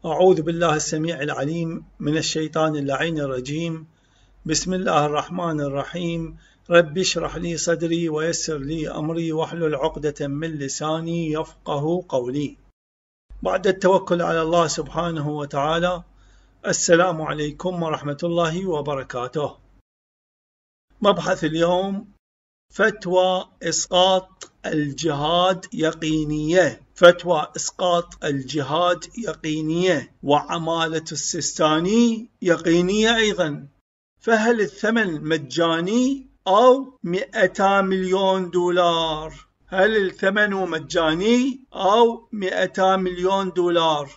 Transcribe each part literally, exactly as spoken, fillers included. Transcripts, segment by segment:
أعوذ بالله السميع العليم من الشيطان اللعين الرجيم. بسم الله الرحمن الرحيم. رب اشرح لي صدري ويسر لي أمري واحلل عقدة من لساني يفقه قولي. بعد التوكل على الله سبحانه وتعالى، السلام عليكم ورحمة الله وبركاته. مبحث اليوم: فتوى إسقاط الجهاد يقينية. فتوى إسقاط الجهاد يقينية، وعمالة السيستاني يقينية أيضا. فهل الثمن مجاني أو مئتا مليون دولار؟ هل الثمن مجاني أو مئتا مليون دولار؟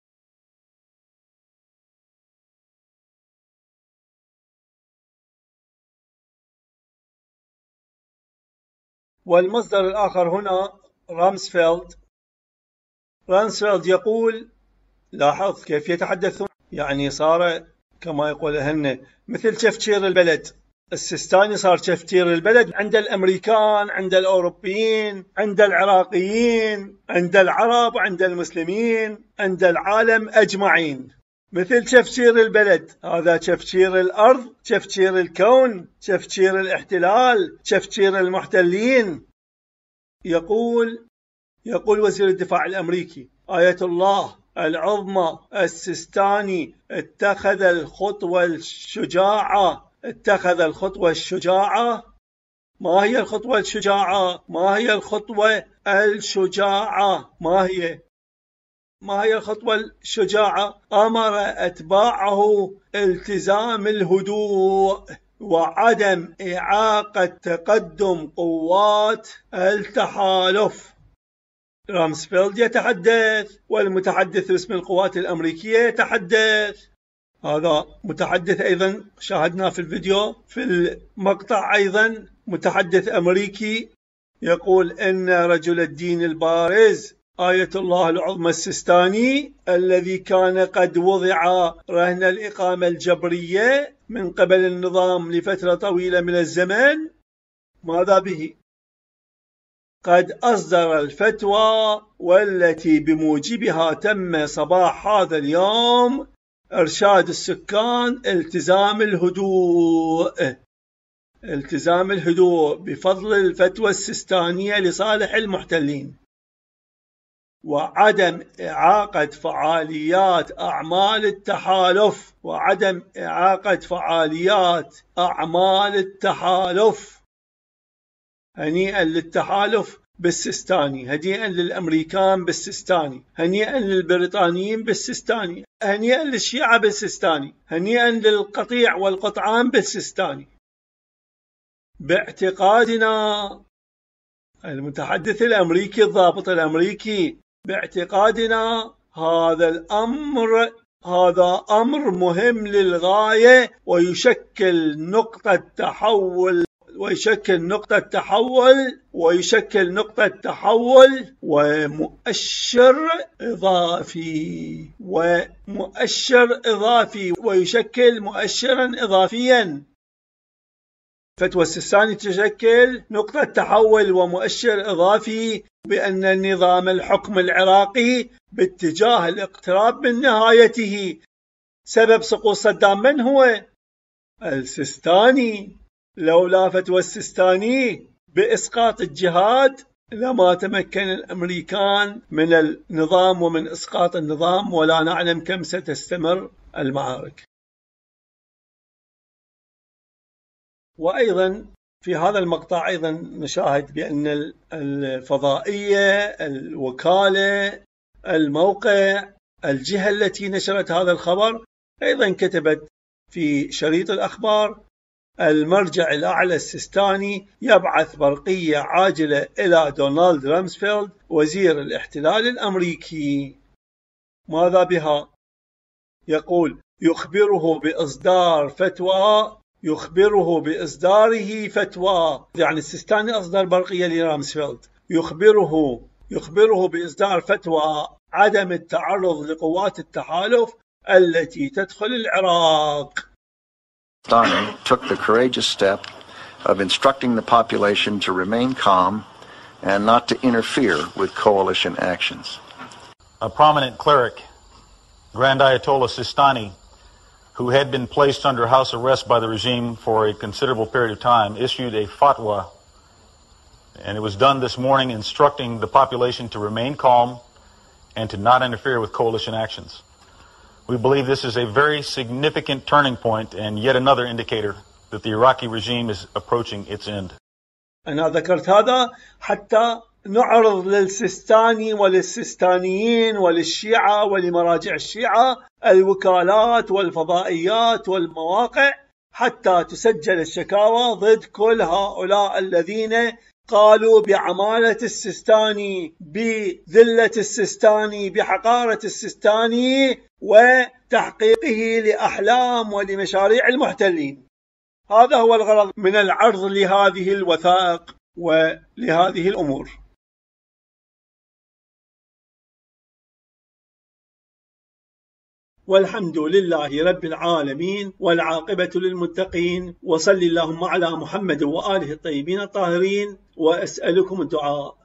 والمصدر الآخر هنا رامسفيلد. رامسفيلد يقول: لاحظ كيف يتحدثون، يعني صار كما يقول هن مثل تفجير البلد. السيستاني صار تفجير البلد عند الأمريكان، عند الأوروبيين، عند العراقيين، عند العرب، عند المسلمين، عند العالم أجمعين. مثل تفجير البلد، هذا تفجير الأرض، تفجير الكون، تفجير الاحتلال، تفجير المحتلين. يقول يقول وزير الدفاع الأمريكي آية الله العظمى السيستاني اتخذ الخطوة الشجاعة اتخذ الخطوة الشجاعة. ما هي الخطوة الشجاعة؟ ما هي الخطوة الشجاعة؟ ما هي؟ ما هي الخطوة الشجاعة؟ أمر أتباعه التزام الهدوء وعدم إعاقة تقدم قوات التحالف. رامسفيلد يتحدث، والمتحدث باسم القوات الأمريكية يتحدث. هذا متحدث أيضا شاهدنا في الفيديو في المقطع، أيضا متحدث أمريكي يقول إن رجل الدين البارز آية الله العظمى السيستاني الذي كان قد وضع رهن الإقامة الجبرية من قبل النظام لفترة طويلة من الزمن، ماذا به؟ قد أصدر الفتوى والتي بموجبها تم صباح هذا اليوم إرشاد السكان التزام الهدوء التزام الهدوء بفضل الفتوى السيستانية لصالح المحتلين، وعدم إعاقة فعاليات أعمال التحالف وعدم إعاقة فعاليات أعمال التحالف. هنيئا للتحالف بالسيستاني، هنيئا للأمريكان بالسيستاني، هنيئا للبريطانيين بالسيستاني، هنيئا للشيعة بالسيستاني، هنيئا للقطيع والقطعان بالسيستاني. باعتقادنا، المتحدث الأمريكي الضابط الأمريكي، باعتقادنا هذا الأمر هذا أمر مهم للغاية، ويشكل نقطة تحول ويشكل نقطة تحول ويشكل نقطة تحول ومؤشر إضافي ومؤشر إضافي ويشكل مؤشرا إضافيا. فتوى السيستاني تشكل نقطة تحول ومؤشر إضافي بأن النظام الحكم العراقي باتجاه الاقتراب من نهايته. سبب سقوط صدام من هو؟ السيستاني. لولا فتوى السيستاني بإسقاط الجهاد لما تمكن الأمريكان من النظام ومن إسقاط النظام، ولا نعلم كم ستستمر المعارك. وأيضا في هذا المقطع أيضا نشاهد بأن الفضائية، الوكالة، الموقع، الجهة التي نشرت هذا الخبر أيضا كتبت في شريط الأخبار: المرجع الأعلى السيستاني يبعث برقية عاجلة إلى دونالد رامسفيلد وزير الاحتلال الأمريكي. ماذا بها؟ يقول: يخبره بإصدار فتوى يخبره بإصداره فتوى يعني السيستاني أصدر برقية لرامسفيلد يخبره يخبره بإصدار فتوى عدم التعرض لقوات التحالف التي تدخل العراق. Stani took the courageous step of instructing the population to remain calm and not to interfere with coalition actions. A prominent cleric Grand Ayatollah Sistani, who had been placed under house arrest by the regime for a considerable period of time, issued a fatwa, and it was done this morning, instructing the population to remain calm and to not interfere with coalition actions. We believe this is a very significant turning point and yet another indicator that the Iraqi regime is approaching its end. أنا ذكرت هذا حتى نعرض للسيستاني وللسيستانيين وللشيعة ولمراجع الشيعة الوكالات والفضائيات والمواقع حتى تسجل الشكاوى ضد كل هؤلاء الذين قالوا بعمالة السيستاني، بذلة السيستاني، بحقارة السيستاني وتحقيقه لأحلام ولمشاريع المحتلين. هذا هو الغرض من العرض لهذه الوثائق ولهذه الأمور. والحمد لله رب العالمين والعاقبة للمتقين، وصل اللهم على محمد وآله الطيبين الطاهرين، وأسألكم الدعاء.